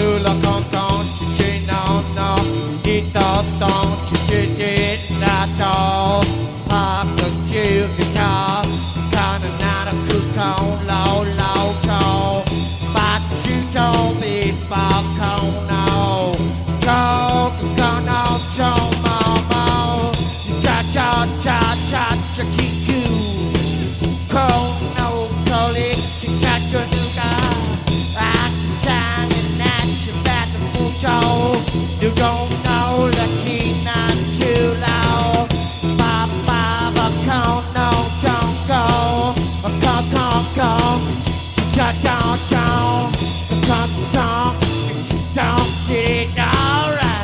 la canton, chichi non no, di toton, chichi di da to, park the chill guitar, kinda not a coupon, low low to, but you told me about no, talk no, cho mama, cha cha cha cha cha kiku, no, colic, cha cha nuka. You don't know the key not too loud. Ba ba ba count no don't go. Come cha cha cha. Don't did it alright.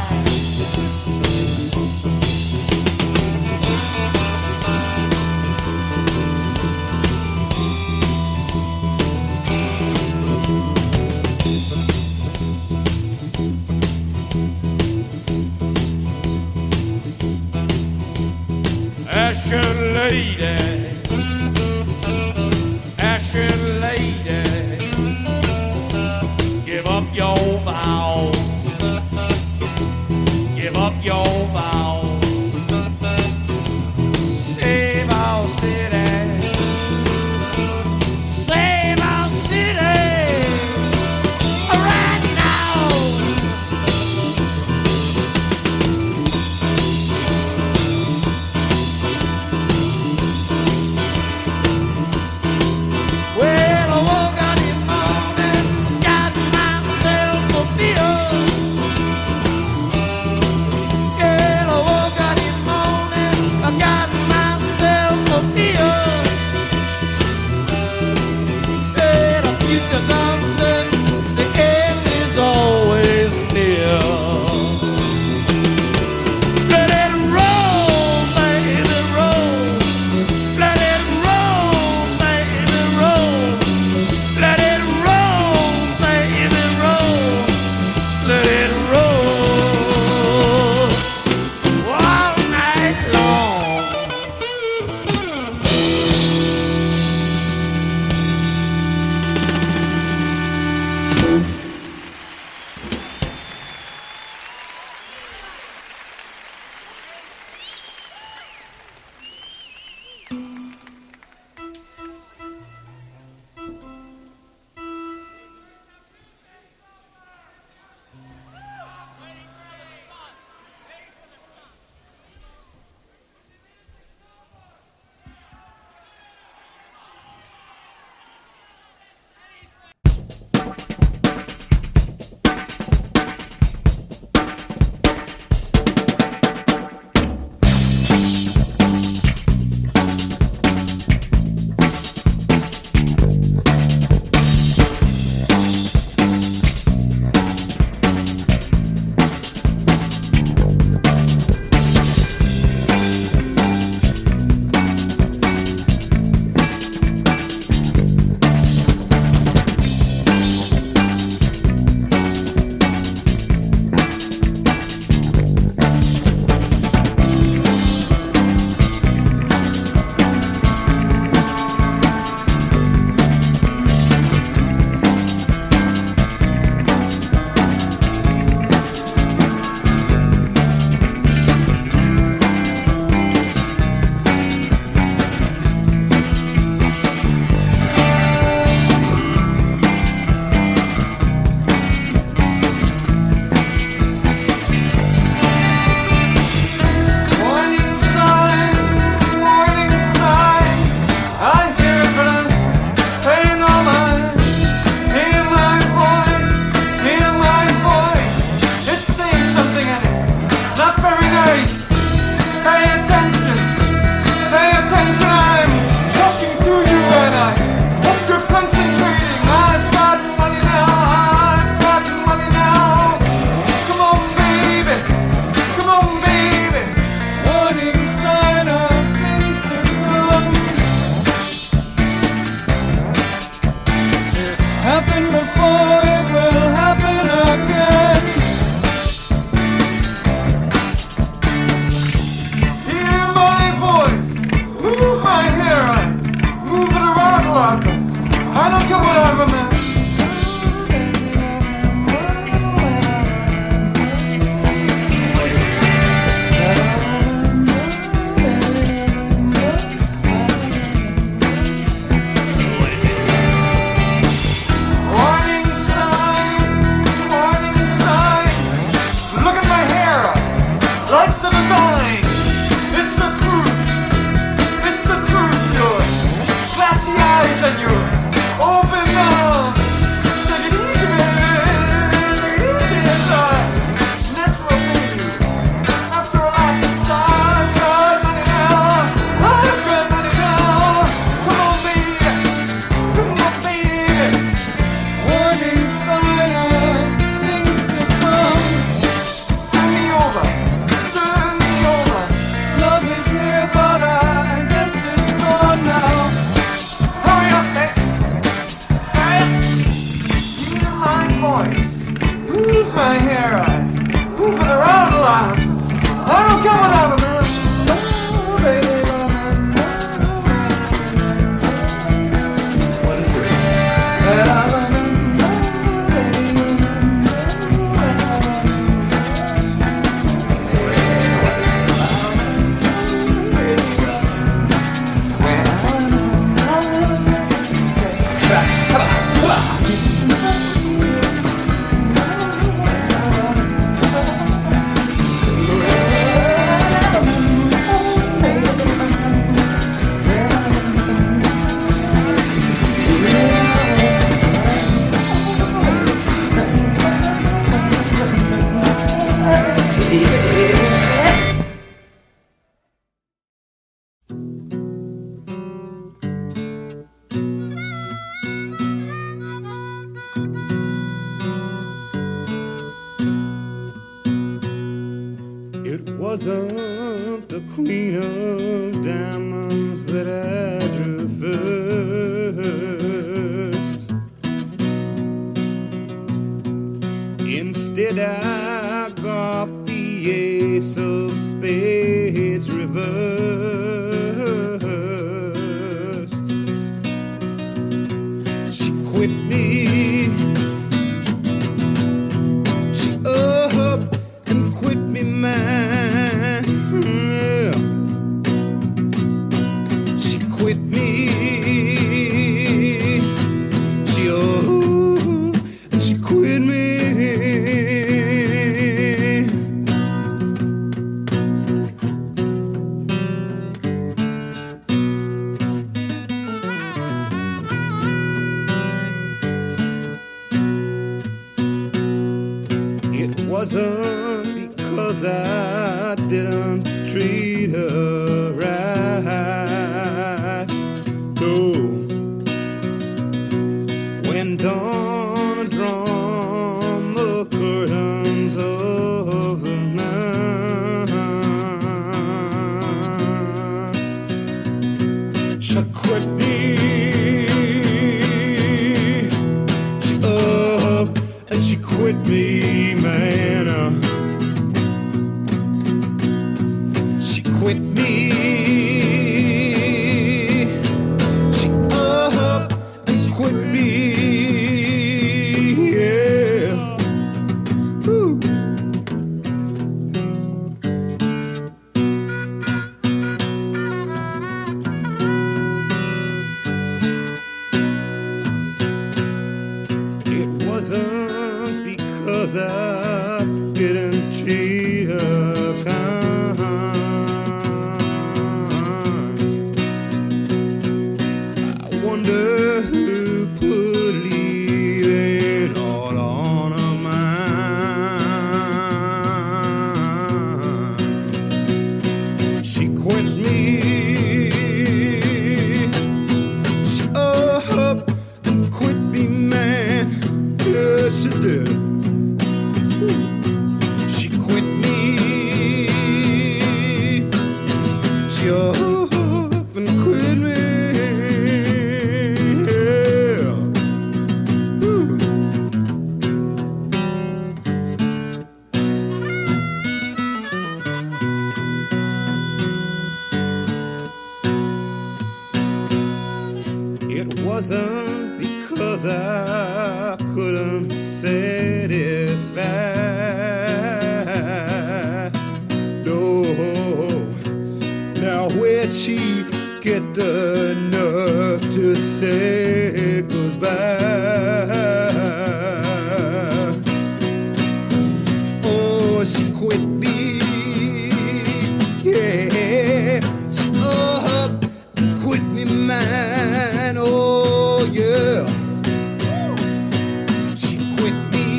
Asher lady, give up your vows, give up your vows, save our city, save our city, right now. Well, my hair, I move for the round line. I don't care what happens, baby. What is it? It wasn't the queen of diamonds that I drew first. Instead I got the ace of spades reversed. She quit me. She up and quit me mine. She quit me. She and she quit me. It wasn't because I didn't treat her right. No. When dawn had drawn the curtains of the night, she quit me. She up and she quit me, man. She quit me. She up and quit me. Yeah. Woo. It wasn't because I didn't treat her kind. I wonder who put leaving all on her mind. She quit me. She up and quit me, man. Yes, she did. She quit me. She up and quit me. Yeah. Ooh. It wasn't because I couldn't satisfy. No. Now where'd she get the nerve to say goodbye? Oh, she quit me. Yeah. She up and quit me, man. Oh, yeah. She quit me.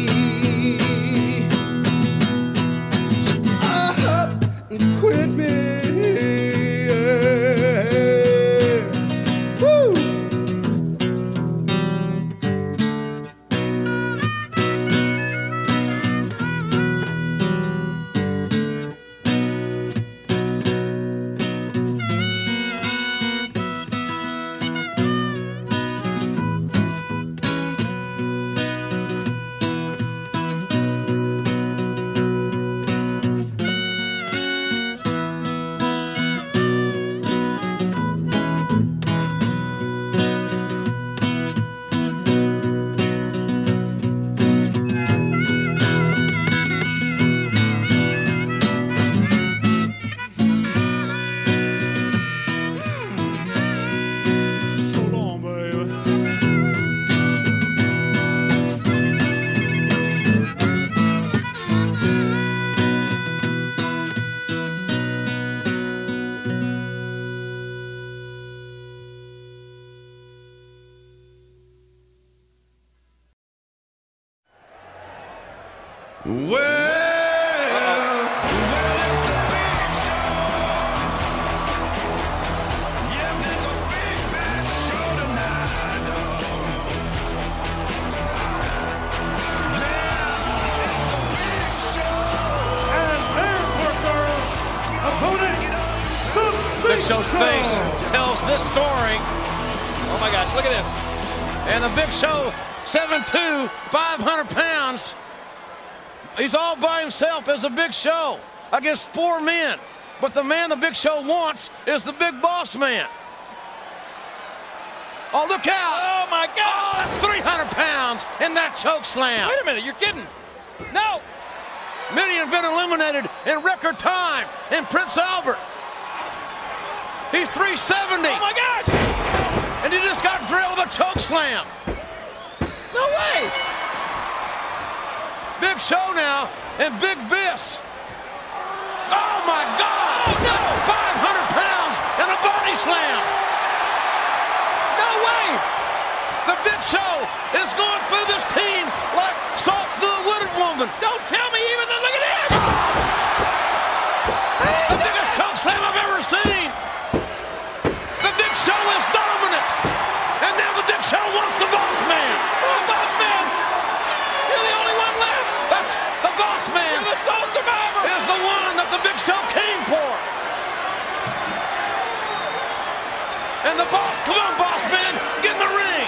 Big Show's face tells this story. Oh my gosh, look at this. And the Big Show, 7'2", 500 pounds. He's all by himself as a Big Show against 4 men. But the man the Big Show wants is the Big Boss Man. Oh, look out. Oh my God. Oh, that's 300 pounds in that choke slam. Wait a minute, you're kidding. No. Many have been eliminated in record time in Prince Albert. He's 370. Oh my gosh! And he just got drilled with a choke slam. No way! Big Show now and Big Biss. Oh my God! Oh no! 500 pounds and a body slam. No way! The Big Show is going through this team like salt through a wooded woman. Don't tell me even the look at this! The biggest choke slam I've ever seen. The Big Show is dominant. And now the Big Show wants the Boss Man. Oh, Boss Man! You're the only one left! That's the Boss Man. You're the sole survivor! Is the one that the Big Show came for. And the boss, come on, Boss Man, get in the ring.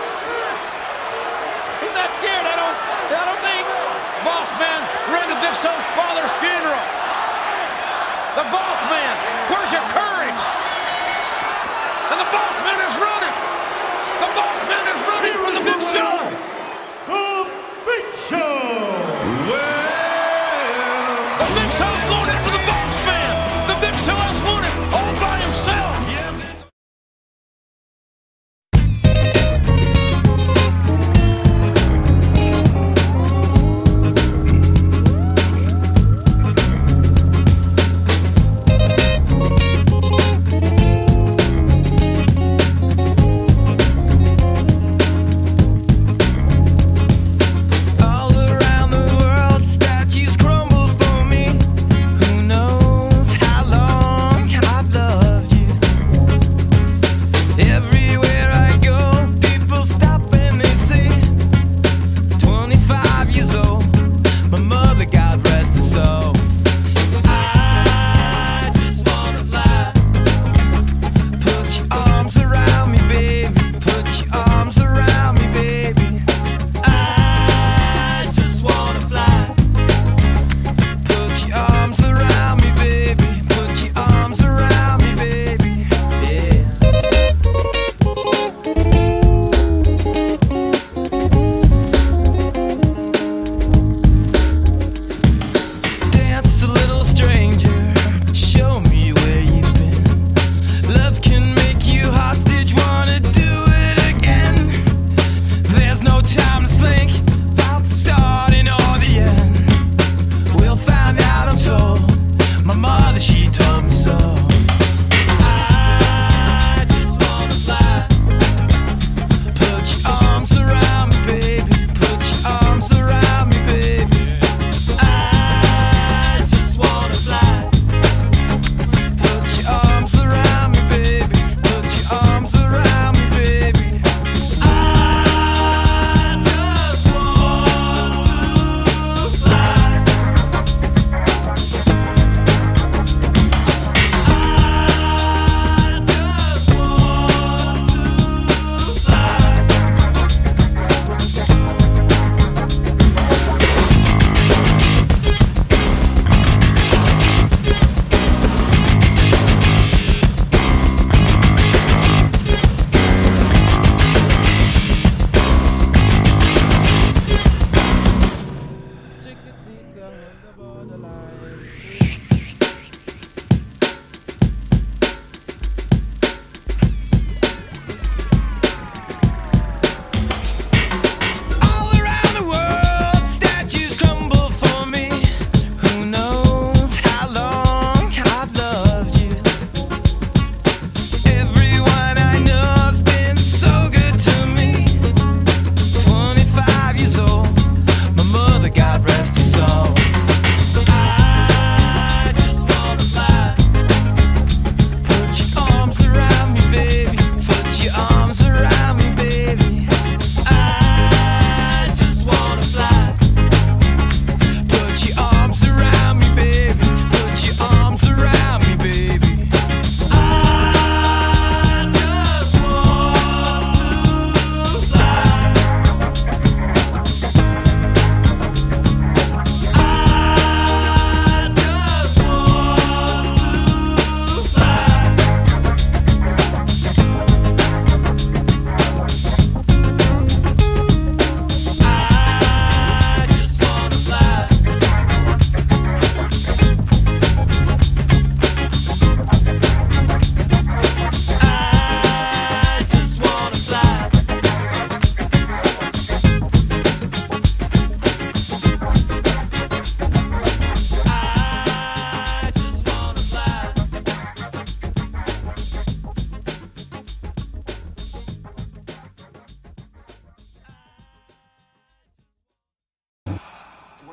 He's not scared, I don't think. Boss Man ran to Big Show's father's funeral. The Boss Man, where's your courage? And the Boss Man is running. The Boss Man is running for the Big Show. The Big Show! The Big Show's going after the Boss Man. The Big Show has won it all by himself. All around the world, statues crumble for me.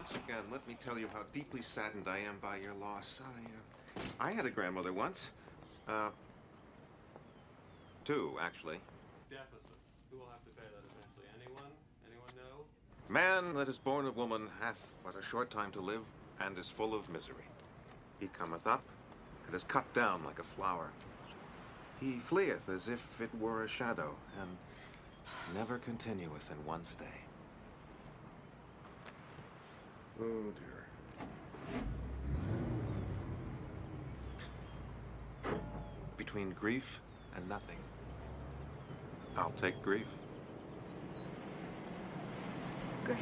once again, let me tell you how deeply saddened I am by your loss. I had a grandmother once. Two, actually. Deficit. Who will have to pay that eventually? Anyone? Anyone know? Man that is born of woman hath but a short time to live, and is full of misery. He cometh up, and is cut down like a flower. He fleeth as if it were a shadow, and never continueth in one stay. Oh, dear. Between grief and nothing, I'll take grief. Great.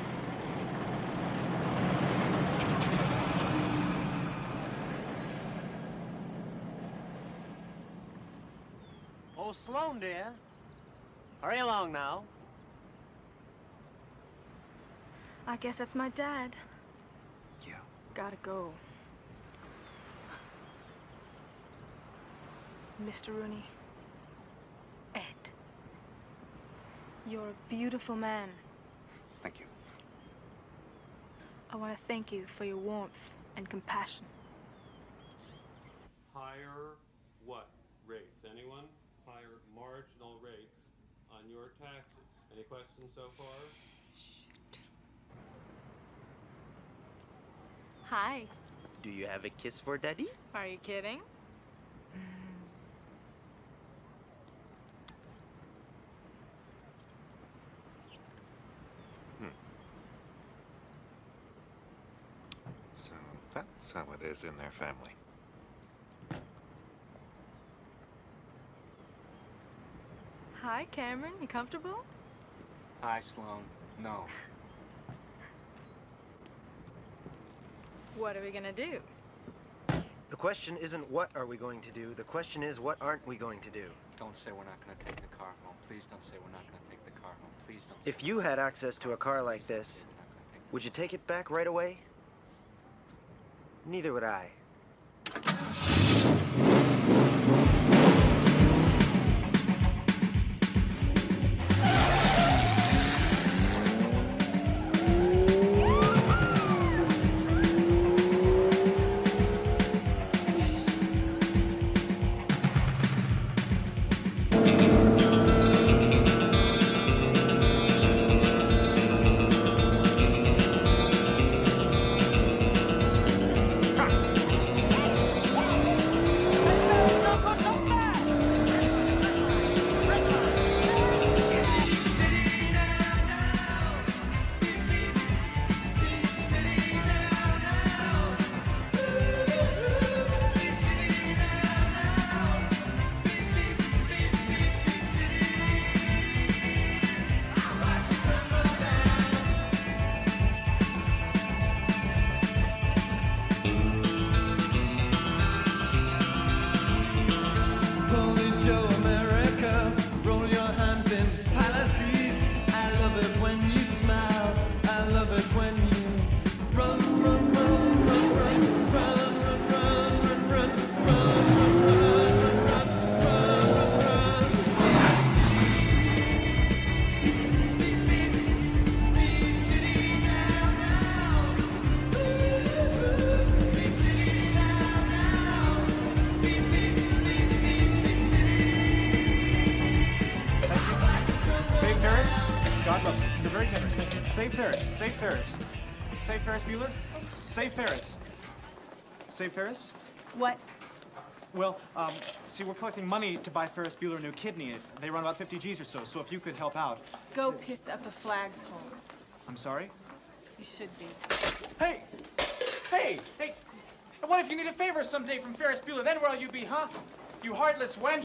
Oh, Sloan, dear. Hurry along now. I guess that's my dad. Yeah. Gotta go. Mr. Rooney. Ed. You're a beautiful man. Thank you. I want to thank you for your warmth and compassion. Higher what rates? Anyone? Higher marginal rates on your taxes. Any questions so far? Shit. Hi. Do you have a kiss for Daddy? Are you kidding? So that's how it is in their family. Hi, Cameron. You comfortable? Hi, Sloan. No. What are we gonna do? The question isn't what are we going to do. The question is what aren't we going to do? Don't say we're not going to take the car home. Please don't say we're not going to take the car home. Please don't say If you had access to a car like this, would you take it back right away? Neither would I. Save Ferris. Save Ferris. Save Ferris Bueller. Save Ferris. Save Ferris? What? Well, see, we're collecting money to buy Ferris Bueller a new kidney. They run about 50 G's or so, so if you could help out. Go piss up a flagpole. I'm sorry? You should be. Hey! Hey! Hey! What if you need a favor someday from Ferris Bueller? Then where'll you be, huh? You heartless wench!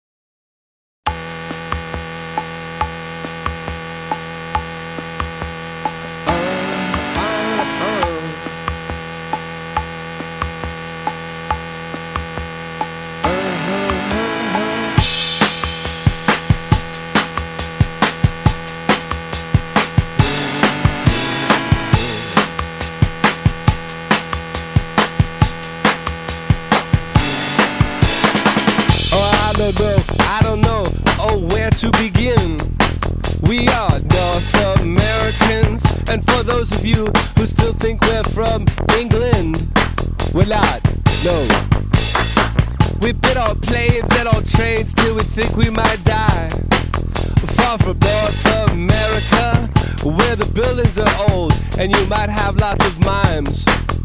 I don't know, oh, where to begin. We are North Americans, And for those of you who still think we're from England, we're not, no. We've been on planes and on trains till we think we might die. Far from North America, where the buildings are old and you might have lots of mimes.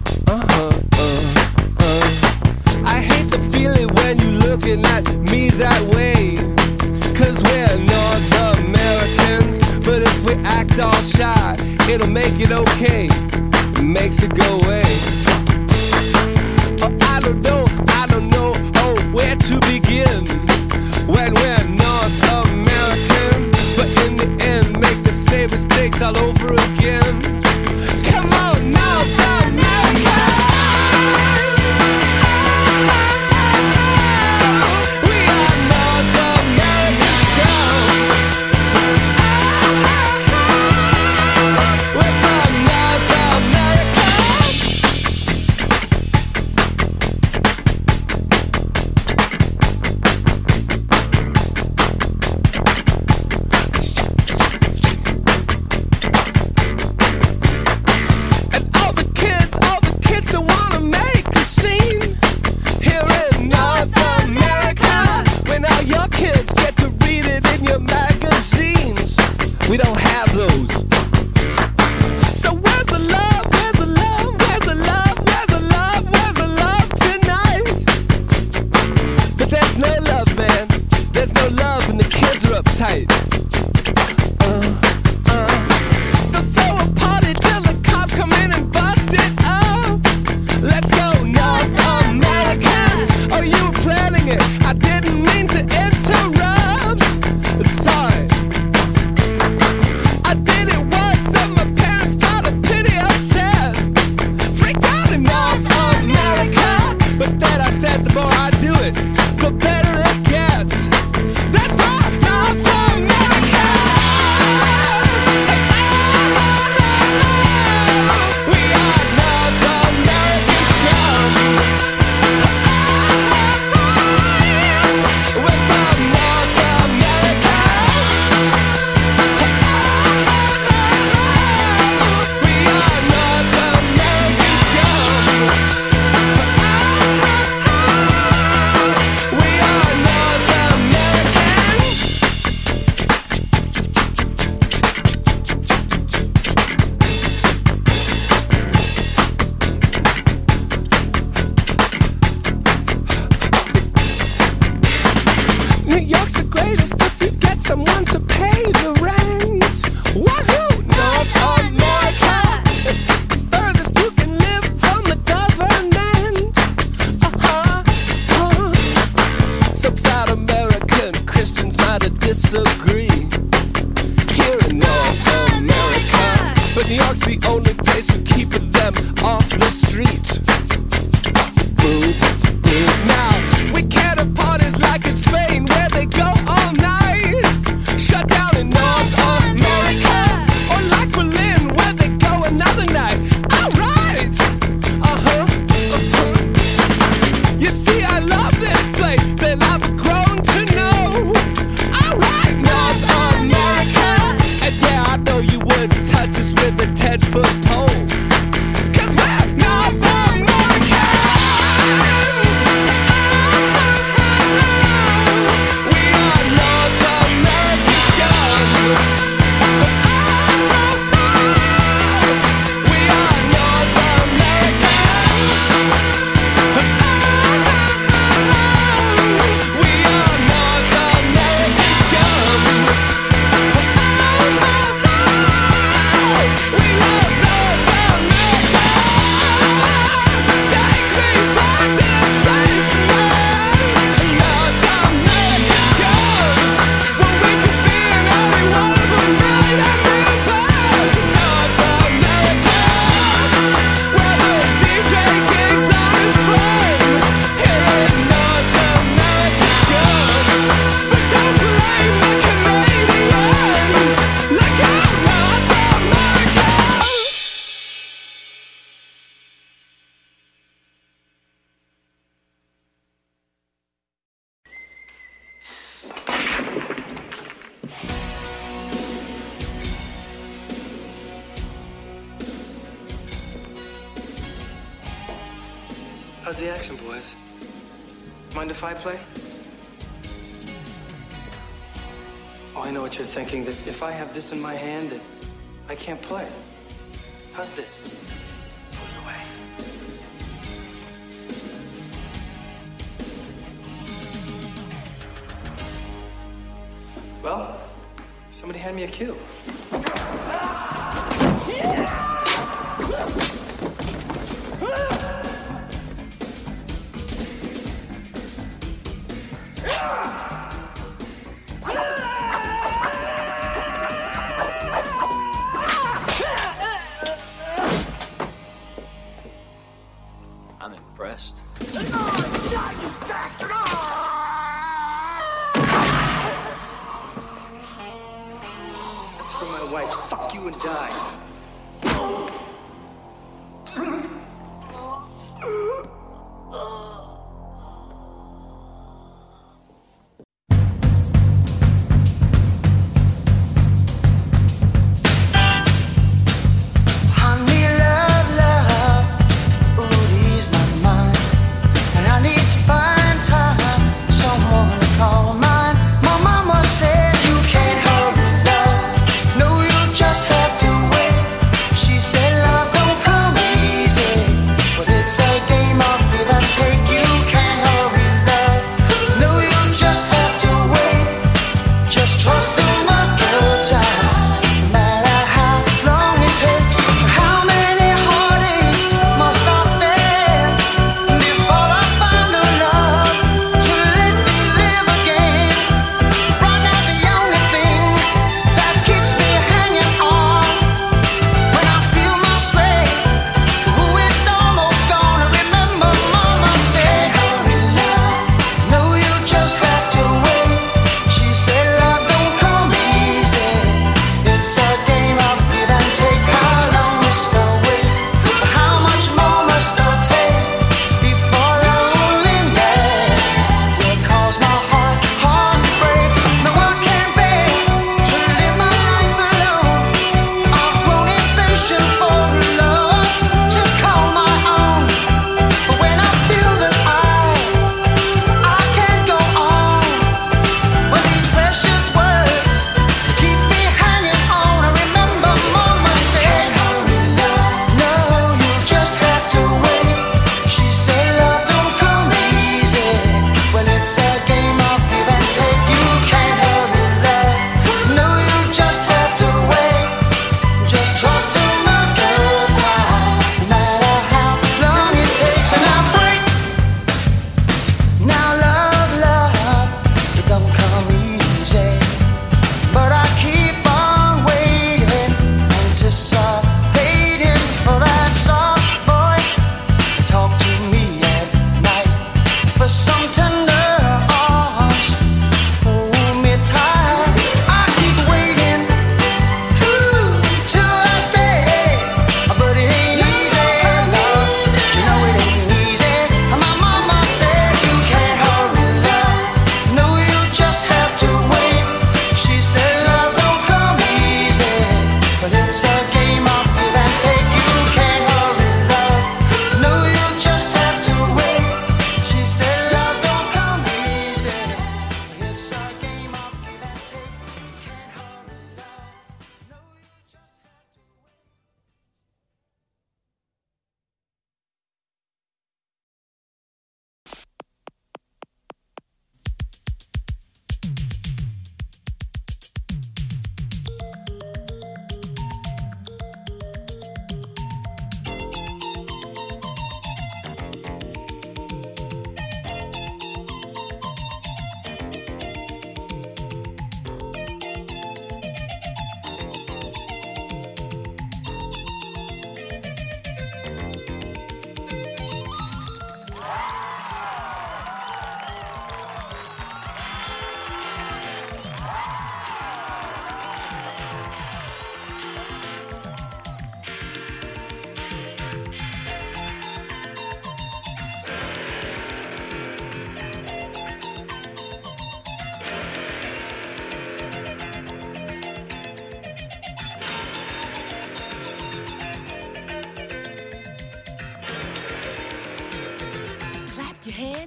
I hate the feeling when you're looking at me that way, 'cause we're North Americans, but if we act all shy, it'll make it okay. It makes it go away. Oh, I don't know, oh, where to begin when we're North American, but in the end make the same mistakes all over again. Come on, North America! We are North American scum. We're from North America. We don't have those. So where's the love? Where's the love? Where's the love? Where's the love? Where's the love tonight? But there's no love, man. There's no love and the kids are uptight. So throw a party till the cops come in and bust it up. Let's go, North Americans. Oh, you were planning it. I didn't mean to interrupt. Sorry. The more I do it, the better it gets. That's why North America. We are North American scum. We're from North America. We are North American scum. New York's the greatest if you get someone to pay the rent. Wahoo! North America! It's the furthest you can live from the government. Some proud American Christians might disagree here in North America, but New York's the only place for keeping them off the street. Now, we can't have parties like in Spain where they go all night. Shut down in North America. Or like Berlin where they go another night. Alright! You see, I love this place that I've grown to know. Alright, North America. And yeah, I know you wouldn't touch us with a 10-foot pole. 'Cause we're North America. We are North American scum. We are North Americans. We are North American scum. We are North America. How's the action, boys? Mind if I play? Oh, I know what you're thinking, that if I have this in my hand, that I can't play. How's this? Put it away. Well, somebody hand me a cue. I'm impressed. That's for my wife. Fuck you and die. Just have to wait.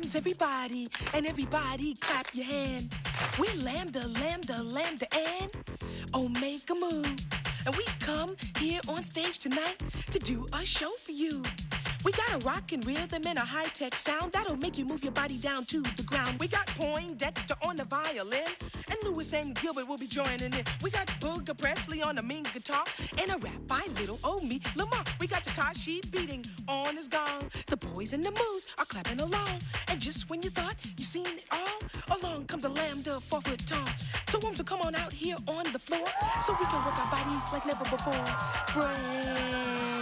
hands, everybody, and everybody clap your hands. We lambda, lambda, lambda, and oh, make a move. And we've come here on stage tonight to do a show for you. We got a rockin' rhythm and a high-tech sound that'll make you move your body down to the ground. We got Poindexter on the violin, and Lewis and Gilbert will be joining in. We got Booger Presley on the mean guitar, and a rap by little old me, Lamar. We got Takashi beating on his gong. The boys and the moves are clapping along. And just when you thought you seen it all, along comes a lambda 4 foot tall. So Worms will come on out here on the floor, so we can work our bodies like never before. Break.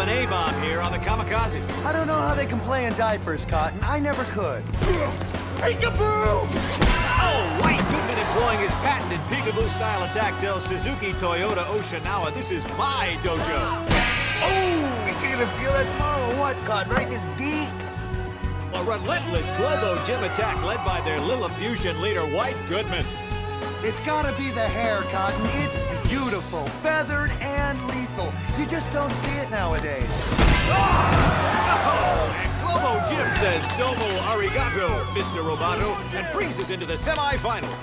an A-bomb here on the Kamikazes. I don't know how they can play in diapers, Cotton. I never could. Peekaboo! Oh, White Goodman employing his patented peekaboo-style attack tells Suzuki Toyota Oshinawa, this is my dojo. Oh, is he gonna feel that tomorrow or what, Cotton? Right in his beak? A relentless Globo Gym attack led by their Lilliputian leader, White Goodman. It's gotta be the hair, Cotton. It's beautiful, feathered, and lethal. You just don't see it nowadays. Oh, and Globo Gym says domo arigato, Mr. Roboto, and freezes into the semifinals.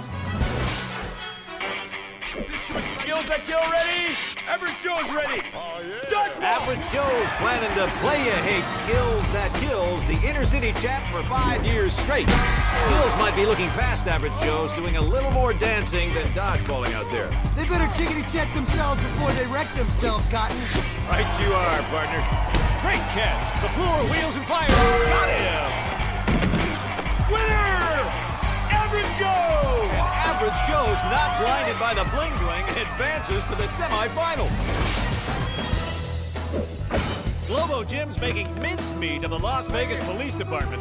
Skills that kill ready? Average Joe's ready. Oh, yeah. Average Joe's planning to play ya hate Skills that kills the inner city champ for 5 years straight. Skills might be looking past Average Joe's, doing a little more dancing than dodgeballing out there. They better chickity check themselves before they wreck themselves, Cotton. Right you are, partner. Great catch. The floor wheels and fires. Got him. Winner! Average Joe! And Average Joe's not blinded by the bling-bling and advances to the semifinal. Globo Gym's making mincemeat of the Las Vegas Police Department.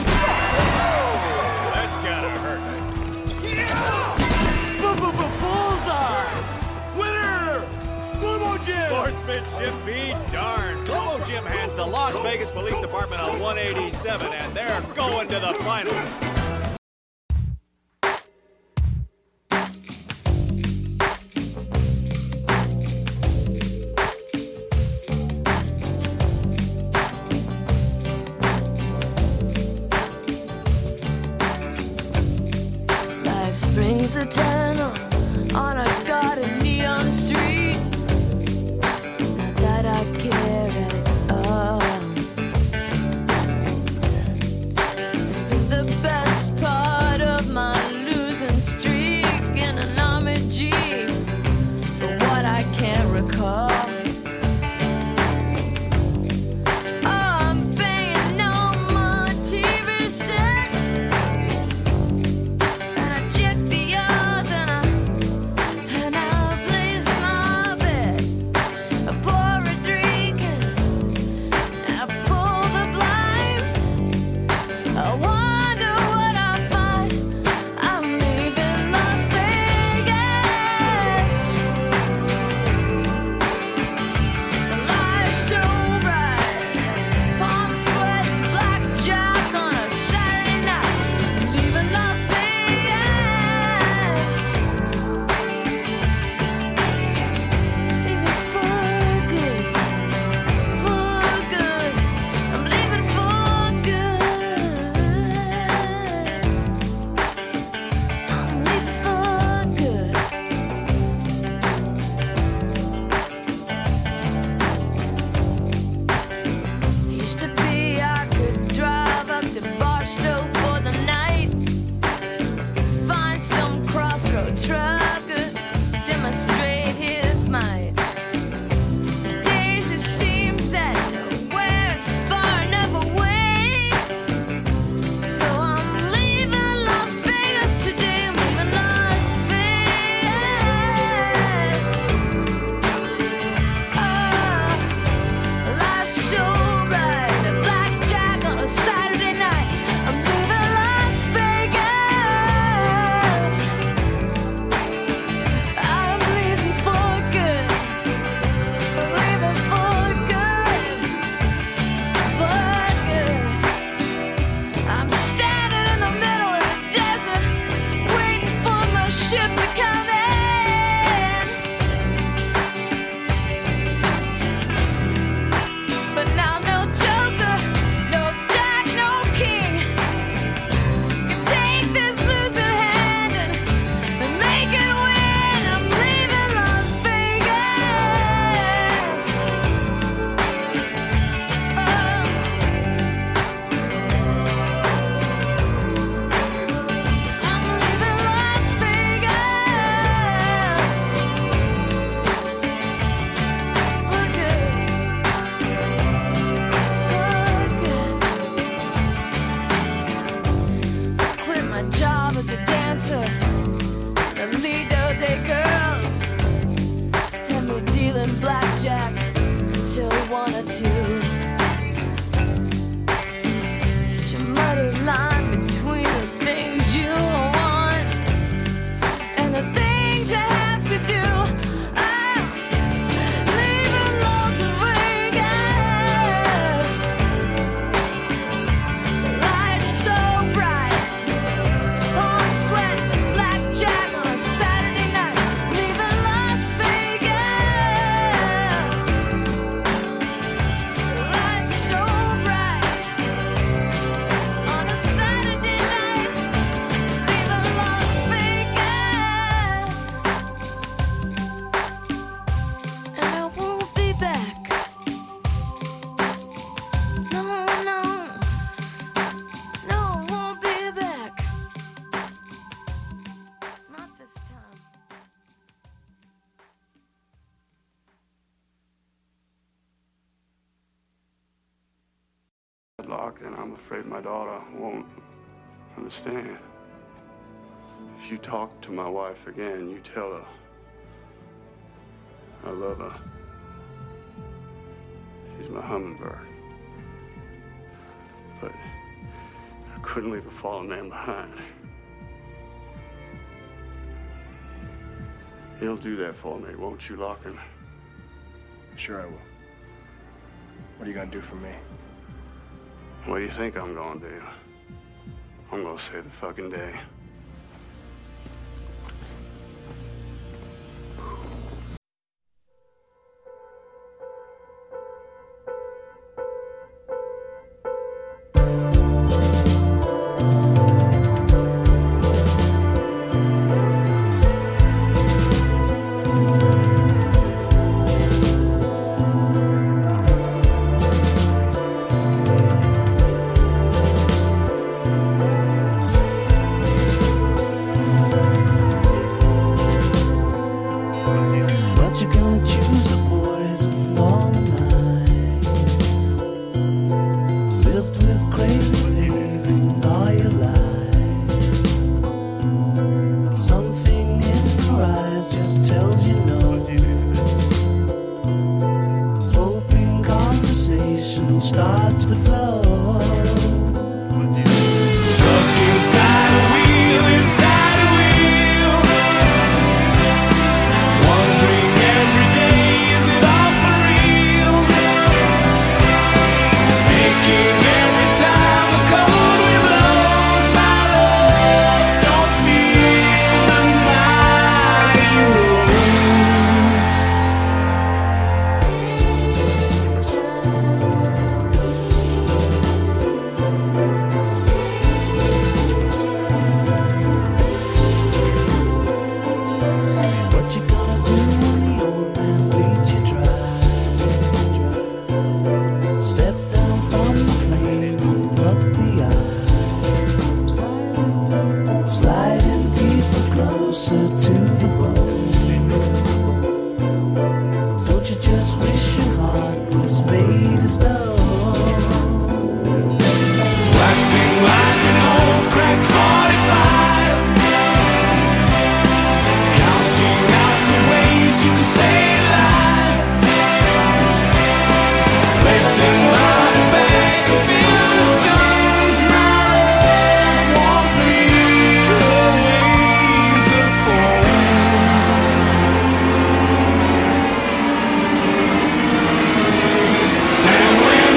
Oh, that's gotta hurt. Yeah! Bullseye! Winner! Globo Gym! Sportsmanship be darned. Globo Gym hands the Las Vegas Police Department a 187, and they're going to the finals. Springs eternal on a garden neon street. Not that I care at all. It's been the best talking, I'm afraid my daughter won't understand. If you talk to my wife again, you tell her I love her. She's my hummingbird. But I couldn't leave a fallen man behind. You'll do that for me, won't you, Larkin? Sure I will. What are you gonna do for me? What do you think I'm gonna do? I'm gonna save the fucking day. And we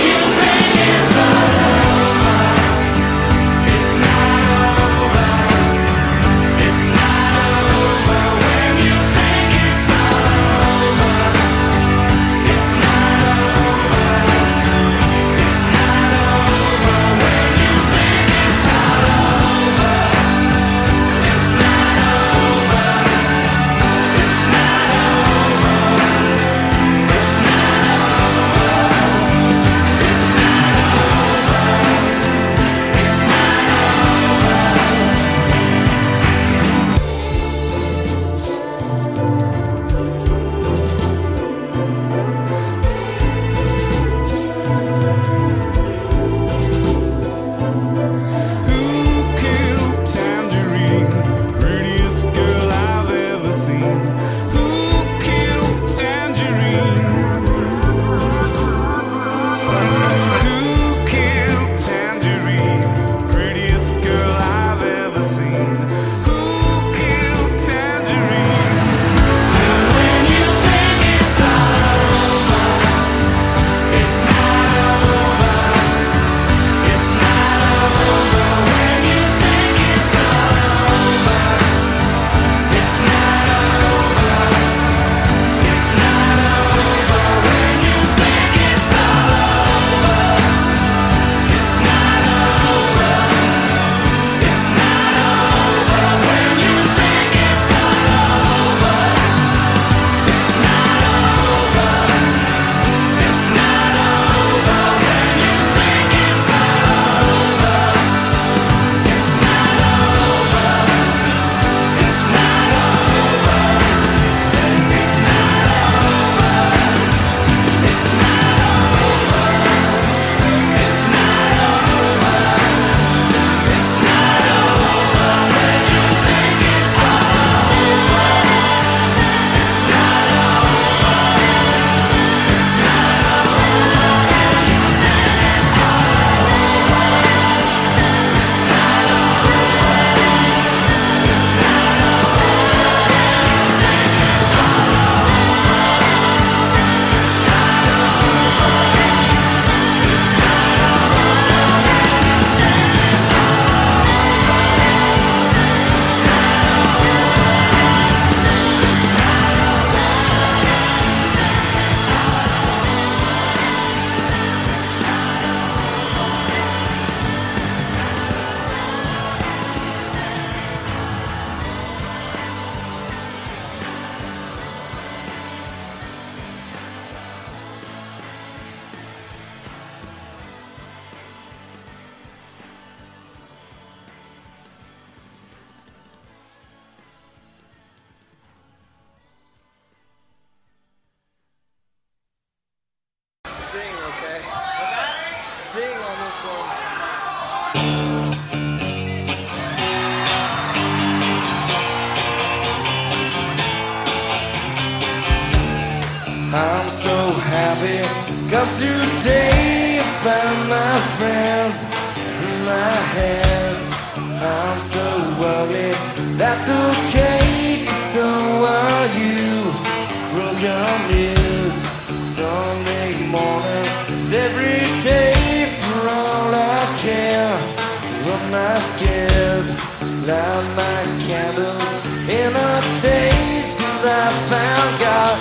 I'm so happy, 'cause today I found my friends in my head. I'm so worried, that's okay, 'cause so are you. Program is Sunday morning, every day for all I care. I'm not scared, light my candles in the days, 'cause I found God.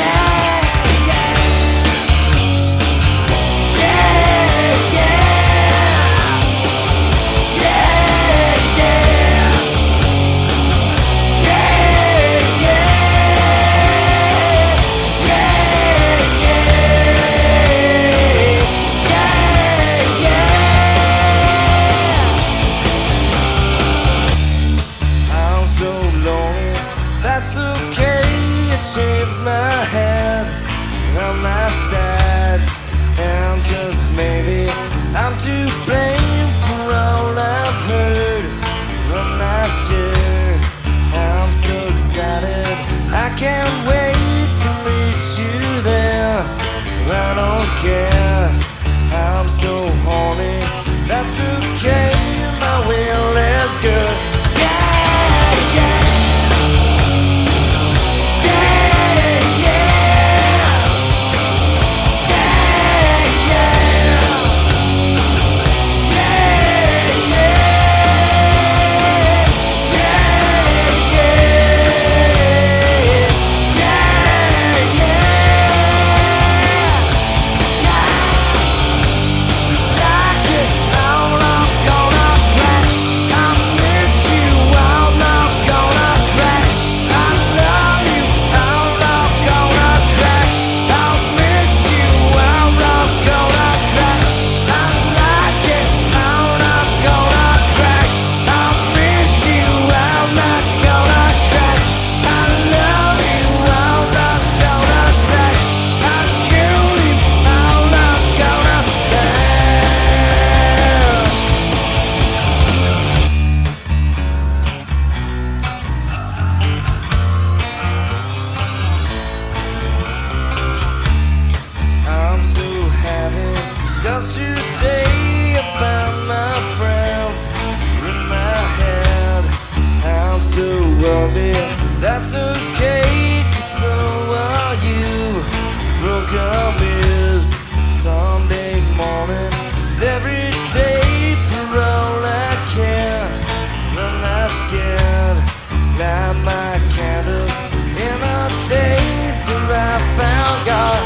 I'm to blame for all I've heard. I'm not sure. I'm so excited, I can't wait to meet you there. I don't care, I'm so horny, that's okay, my will is good. That's okay, 'cause so are you. Broke up is Sunday morning, every day for all I care. I'm not scared, light my candles in the days, 'cause I found God.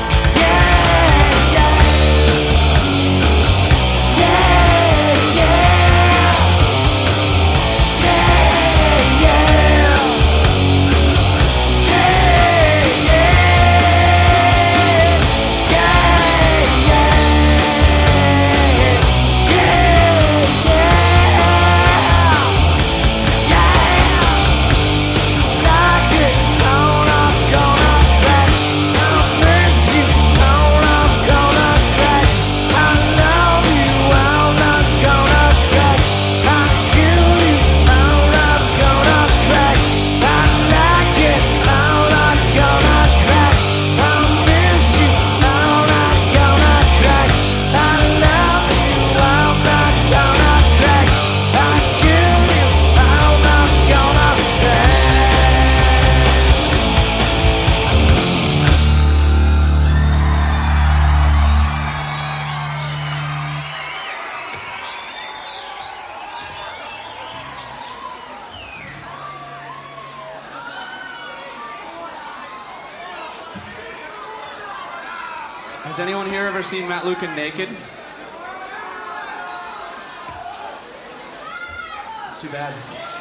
Has anyone here ever seen Matt Lukin naked? It's too bad.